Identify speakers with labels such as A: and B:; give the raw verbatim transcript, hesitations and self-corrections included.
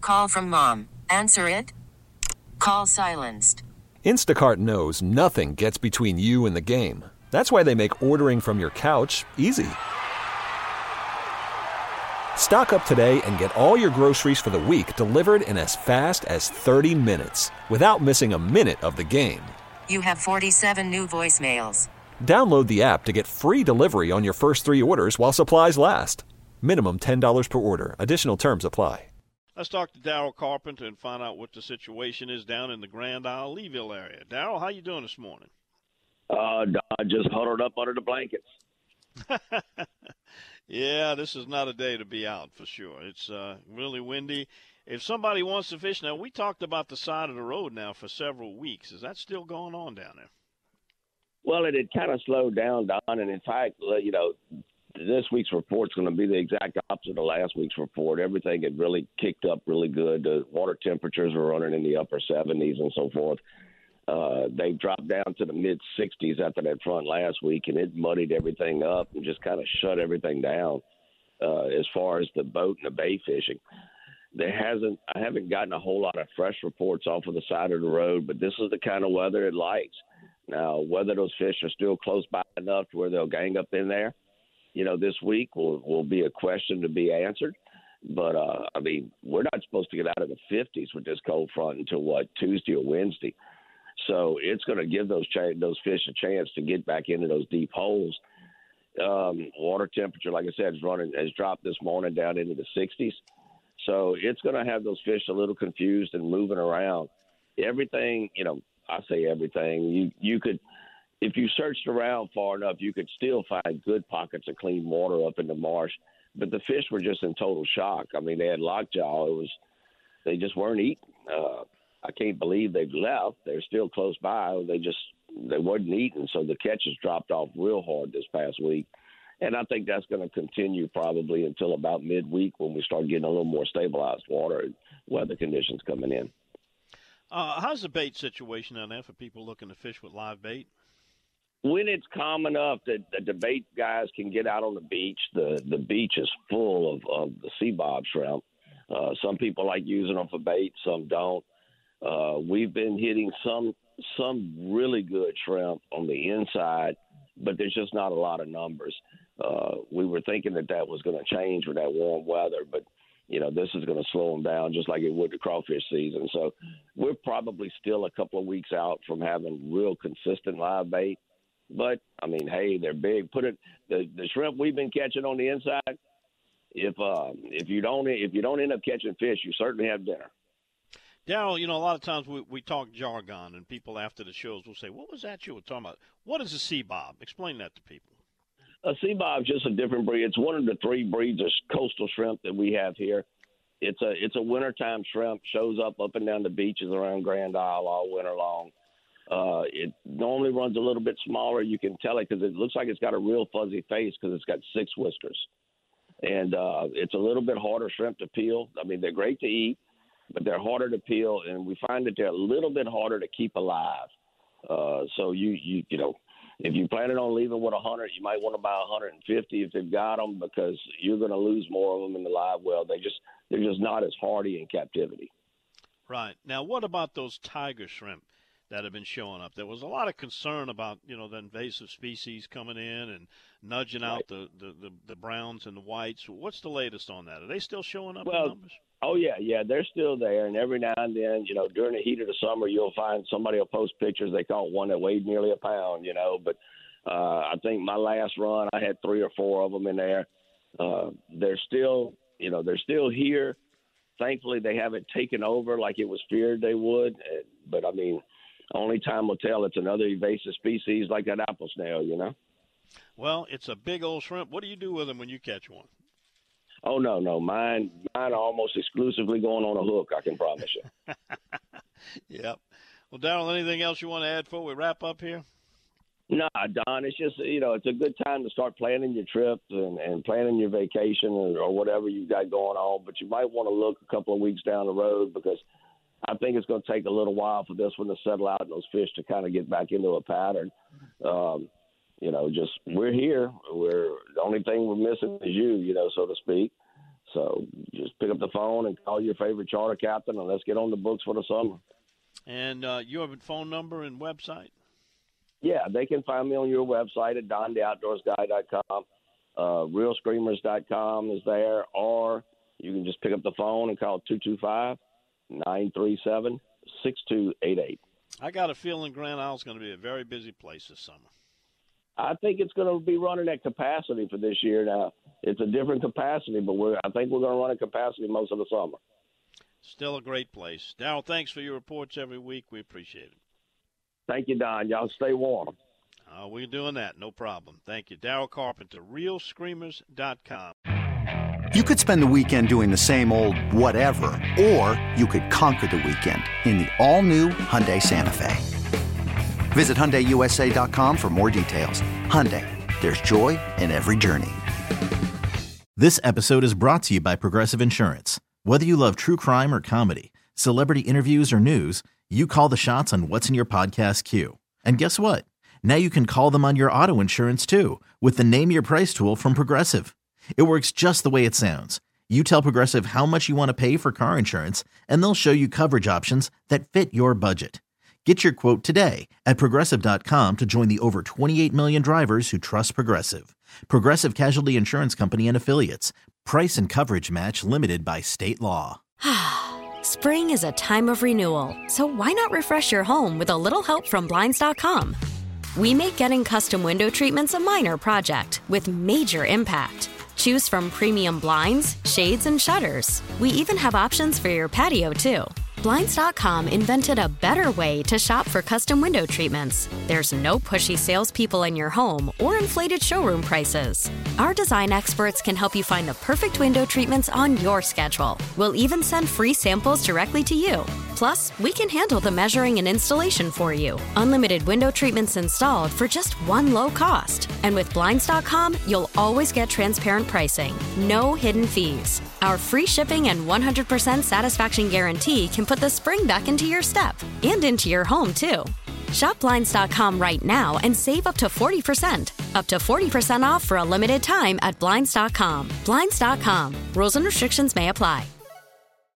A: Call from mom. Answer it. Call silenced.
B: Instacart knows nothing gets between you and the game. That's why they make ordering from your couch easy. Stock up today and get all your groceries for the week delivered in as fast as thirty minutes without missing a minute of the game.
A: You have forty-seven new voicemails.
B: Download the app to get free delivery on your first three orders while supplies last. Minimum ten dollars per order. Additional terms apply.
C: Let's talk to Darryl Carpenter and find out what the situation is down in the Grand Isle, Leeville area. Darryl, how you doing this morning?
D: Uh, I just huddled up under the blankets.
C: Yeah, this is not a day to be out for sure. It's uh, really windy. If somebody wants to fish, now we talked about the side of the road now for several weeks. Is that still going on down there?
D: Well, it had kind of slowed down, Don, and in fact, you know, this week's report is going to be the exact opposite of last week's report. Everything had really kicked up really good. The water temperatures were running in the upper seventies and so forth. Uh, they dropped down to the mid-sixties after that front last week, and it muddied everything up and just kind of shut everything down uh, as far as the boat and the bay fishing. There hasn't, I haven't gotten a whole lot of fresh reports off of the side of the road, but this is the kind of weather it likes. Now, whether those fish are still close by enough to where they'll gang up in there, you know, this week will, will be a question to be answered. But, uh, I mean, we're not supposed to get out of the fifties with this cold front until, what, Tuesday or Wednesday. So it's going to give those ch- those fish a chance to get back into those deep holes. Um, water temperature, like I said, is running has dropped this morning down into the sixties. So it's going to have those fish a little confused and moving around. Everything, you know, I say everything. You you could, if you searched around far enough, you could still find good pockets of clean water up in the marsh. But the fish were just in total shock. I mean, they had lockjaw. It was they just weren't eating. Uh, I can't believe they've left. They're still close by. They just they wasn't eating, so the catches dropped off real hard this past week. And I think that's going to continue probably until about midweek when we start getting a little more stabilized water and weather conditions coming in.
C: Uh, how's the bait situation down there for people looking to fish with live bait?
D: When it's calm enough that, that the bait guys can get out on the beach, the, the beach is full of, of the sea bob shrimp. Uh, some people like using them for bait, some don't. Uh, we've been hitting some some really good shrimp on the inside, but there's just not a lot of numbers. Uh, we were thinking that that was going to change with that warm weather, but, you know, this is going to slow them down just like it would the crawfish season. So we're probably still a couple of weeks out from having real consistent live bait. But, I mean, hey, they're big. Put it the, the shrimp we've been catching on the inside, if uh, if you don't if you don't end up catching fish, you certainly have dinner.
C: Darryl, you know, a lot of times we, we talk jargon, and people after the shows will say, what was that you were talking about? What is a sea bob? Explain that to people.
D: A sea bob is just a different breed. It's one of the three breeds of coastal shrimp that we have here. It's a it's a wintertime shrimp, shows up up and down the beaches around Grand Isle all winter long. Uh, it normally runs a little bit smaller. You can tell it because it looks like it's got a real fuzzy face because it's got six whiskers. And uh, it's a little bit harder shrimp to peel. I mean, they're great to eat, but they're harder to peel, and we find that they're a little bit harder to keep alive. Uh, so you, you you know, if you're planning on leaving with one hundred, you might want to buy one hundred fifty if they've got them because you're going to lose more of them in the live well. They just they're just not as hardy in captivity.
C: Right. Now, what about those tiger shrimp that have been showing up? There was a lot of concern about, you know, the invasive species coming in and nudging out
D: Right.
C: the, the, the, the browns and the whites. What's the latest on that? Are they still showing up
D: Well,
C: in numbers?
D: Oh, yeah, yeah, they're still there. And every now and then, you know, during the heat of the summer, you'll find somebody will post pictures. They caught one that weighed nearly a pound, you know. But uh, I think my last run, I had three or four of them in there. Uh, they're still, you know, they're still here. Thankfully, they haven't taken over like it was feared they would. But, I mean, only time will tell. It's another evasive species like that apple snail, you know.
C: Well, it's a big old shrimp. What do you do with them when you catch one?
D: Oh, no, no. Mine mine are almost exclusively going on a hook, I can promise you.
C: Yep. Well, Darryl, anything else you want to add before we wrap up here?
D: No, Don, it's just, you know, it's a good time to start planning your trips and, and planning your vacation or, or whatever you've got going on. But you might want to look a couple of weeks down the road because I think it's going to take a little while for this one to settle out and those fish to kind of get back into a pattern. Um, you know, just we're here. We're the only thing we're missing is you, you know, so to speak. So just pick up the phone and call your favorite charter captain, and let's get on the books for the summer.
C: And uh, you have a phone number and website?
D: Yeah, they can find me on your website at don the outdoors guy dot com. Uh, real screamers dot com is there, or you can just pick up the phone and call two two five, nine three seven, six two eight eight.
C: I got a feeling Grand Isle's going to be a very busy place this summer.
D: I think it's going to be running at capacity for this year now. It's a different capacity, but we're, I think we're going to run at capacity most of the summer.
C: Still a great place. Darryl, thanks for your reports every week. We appreciate it.
D: Thank you, Don. Y'all stay warm.
C: Uh, we're doing that. No problem. Thank you. Darryl Carpenter, real screamers dot com.
E: You could spend the weekend doing the same old whatever, or you could conquer the weekend in the all-new Hyundai Santa Fe. Visit Hyundai U S A dot com for more details. Hyundai, there's joy in every journey.
F: This episode is brought to you by Progressive Insurance. Whether you love true crime or comedy, celebrity interviews or news, you call the shots on what's in your podcast queue. And guess what? Now you can call them on your auto insurance too with the Name Your Price tool from Progressive. It works just the way it sounds. You tell Progressive how much you want to pay for car insurance, and they'll show you coverage options that fit your budget. Get your quote today at Progressive dot com to join the over twenty-eight million drivers who trust Progressive. Progressive Casualty Insurance Company and Affiliates. Price and coverage match limited by state law.
G: Spring is a time of renewal, so why not refresh your home with a little help from Blinds dot com? We make getting custom window treatments a minor project with major impact. Choose from premium blinds, shades, and shutters. We even have options for your patio, too. Blinds dot com invented a better way to shop for custom window treatments. There's no pushy salespeople in your home or inflated showroom prices. Our design experts can help you find the perfect window treatments on your schedule. We'll even send free samples directly to you. Plus, we can handle the measuring and installation for you. Unlimited window treatments installed for just one low cost. And with Blinds dot com, you'll always get transparent pricing. No hidden fees. Our free shipping and one hundred percent satisfaction guarantee can put the spring back into your step and into your home, too. Shop Blinds dot com right now and save up to forty percent. Up to forty percent off for a limited time at Blinds dot com. Blinds dot com. Rules and restrictions may apply.